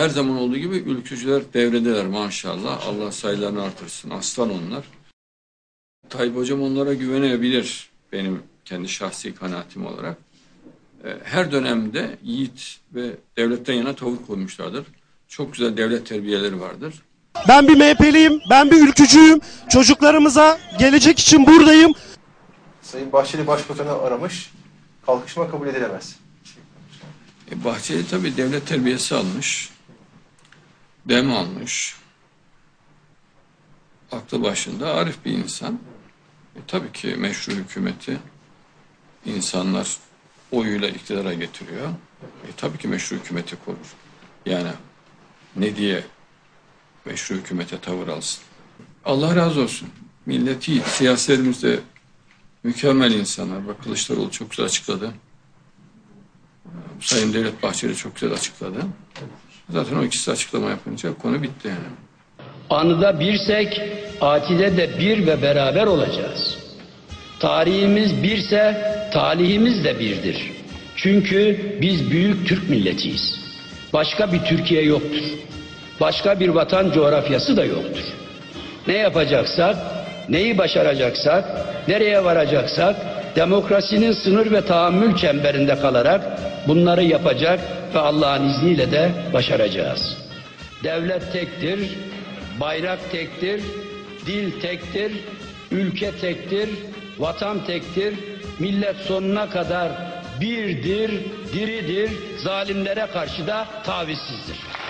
her zaman olduğu gibi ülkücüler devredeler maşallah. Allah sayılarını artırsın. Aslan onlar. Tayyip Hocam onlara güvenebilir benim kendi şahsi kanaatim olarak. Her dönemde yiğit ve devletten yana tavır koymuşlardır. Çok güzel devlet terbiyeleri vardır. Ben bir MHP'liyim, ben bir ülkücüyüm. Çocuklarımıza gelecek için buradayım. Sayın Bahçeli Başbakan'ı aramış, kalkışma kabul edilemez. Bahçeli tabii devlet terbiyesi almış, dem almış. Aklı başında arif bir insan. Tabii ki meşru hükümeti insanlar oyuyla iktidara getiriyor. Tabii ki meşru hükümeti korur. Yani ne diye meşru hükümete tavır alsın. Allah razı olsun. Millet iyi. Siyasilerimizde mükemmel insanlar. Bak Kılıçdaroğlu çok güzel açıkladı. Sayın Devlet Bahçeli çok güzel açıkladı. Zaten o ikisi açıklama yapınca konu bitti yani. Anıda birsek, atide de bir ve beraber olacağız. Tarihimiz birse, talihimiz de birdir. Çünkü biz büyük Türk milletiyiz. Başka bir Türkiye yoktur. Başka bir vatan coğrafyası da yoktur. Ne yapacaksak, neyi başaracaksak, nereye varacaksak, demokrasinin sınır ve tahammül çemberinde kalarak bunları yapacak ve Allah'ın izniyle de başaracağız. Devlet tektir, bayrak tektir, dil tektir, ülke tektir, vatan tektir, millet sonuna kadar birdir, diridir, zalimlere karşı da tavizsizdir.